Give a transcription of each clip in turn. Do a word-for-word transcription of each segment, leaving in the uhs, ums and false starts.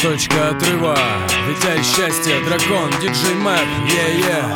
Точка отрыва, виталь счастья, дракон, диджей Мэп, е-е.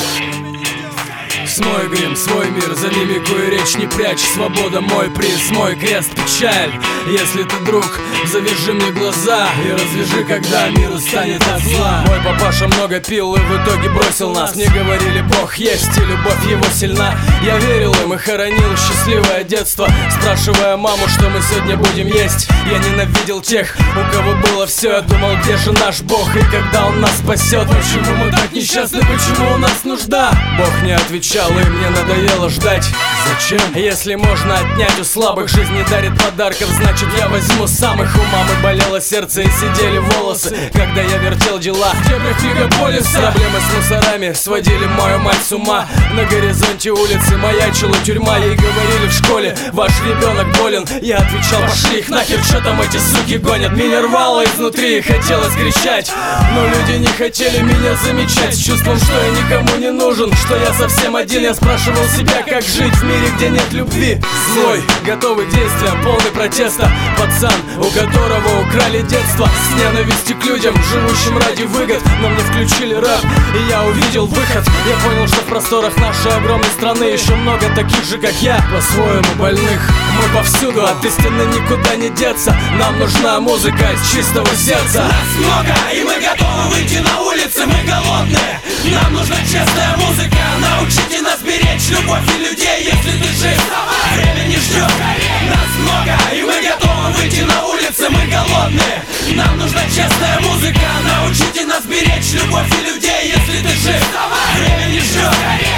Смой грим, свой мир, за мимику и речь не прячь. Свобода мой приз, мой крест, печаль. Если ты друг, завяжи мне глаза и развяжи, когда мир устанет от зла. Мой папаша много пил и в итоге бросил нас. Мне говорили, Бог есть и любовь его сильна. Я верил им и хоронил счастливое детство, спрашивая маму, что мы сегодня будем есть. Я ненавидел тех, у кого было все. Я думал, где же наш Бог и когда он нас спасет? Почему мы так несчастны, почему у нас нужда? Бог не отвечал, и мне надоело ждать. Зачем? Если можно отнять у слабых, жизнь не дарит подарков, значит я возьму самых. У мамы болело сердце и сидели волосы, когда я вертел дела в дебрях мегаполиса. Проблемы с мусорами сводили мою мать с ума. На горизонте улицы маячила тюрьма. Ей говорили в школе, ваш ребенок болен. Я отвечал, пошли их нахер, что там эти суки гонят. Меня рвало изнутри и хотелось кричать, но люди не хотели меня замечать. С чувством, что я никому не нужен, что я совсем один. Я спрашивал себя, как жить в мире, где нет любви. Злой, готовый к действиям, полный протеста. Пацан, у которого украли детство. С ненавистью к людям, живущим ради выгод. Но мне включили рэп, и я увидел выход. Я понял, что в просторах нашей огромной страны еще много таких же, как я, по-своему больных. Мы повсюду, от истины никуда не деться. Нам нужна музыка из чистого сердца. Нас много, и мы готовы выйти на улицы. Мы голодные, нам нужна честная музыка. Научите нас беречь любовь и людей. Если ты жив, время не ждет. Нас много, и мы готовы выйти на улицы. Мы голодные, нам нужна честная музыка. Научите нас беречь любовь и людей. Если ты жив, время не ждет.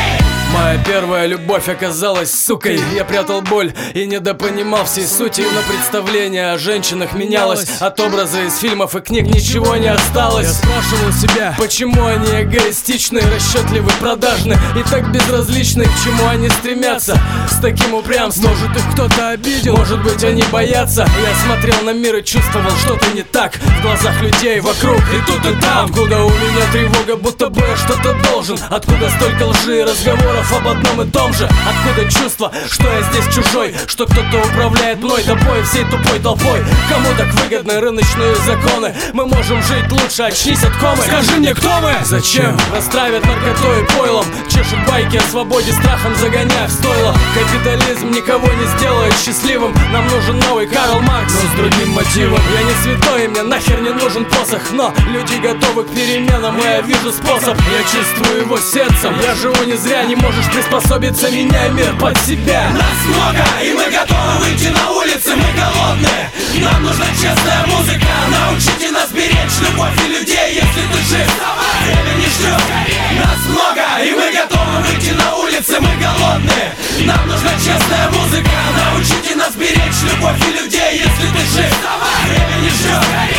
Моя первая любовь оказалась сукой. Я прятал боль и недопонимал всей сути. Но представление о женщинах менялось. От образа из фильмов и книг ничего не осталось. Я спрашивал себя, почему они эгоистичны, расчетливы, продажны и так безразличны, к чему они стремятся с таким упрямством. Может, их кто-то обидел, может быть, они боятся. Я смотрел на мир и чувствовал что-то не так в глазах людей вокруг, и тут и там. Откуда у меня тревога, будто бы я что-то должен? Откуда столько лжи и разговоров об одном и том же? Откуда чувство, что я здесь чужой, что кто-то управляет мной, тобой, всей тупой толпой? Кому так выгодны рыночные законы? Мы можем жить лучше, очнись от комы. Скажи мне, кто мы? Зачем? Растравят наркотой и пойлом, чешут байки о свободе, страхом загоняя в стойло. Капитализм никого не сделает счастливым. Нам нужен новый Карл Маркс, но с другим мотивом. Я не святой, и мне нахер не нужен посох, но люди готовы к переменам, и я вижу способ. Я чувствую его сердцем, я живу не зря. Не можешь приспособиться, меняй мир под себя. Нас много, и мы готовы выйти на улицы. Мы голодные, нам нужна честная музыка. Научите нас беречь любовь и людей. Если ты жив, время не ждет. Нас много, и мы готовы выйти на улицы. Мы голодные, нам нужна честная музыка. Научите нас беречь любовь и людей. Если ты жив, время не ждет.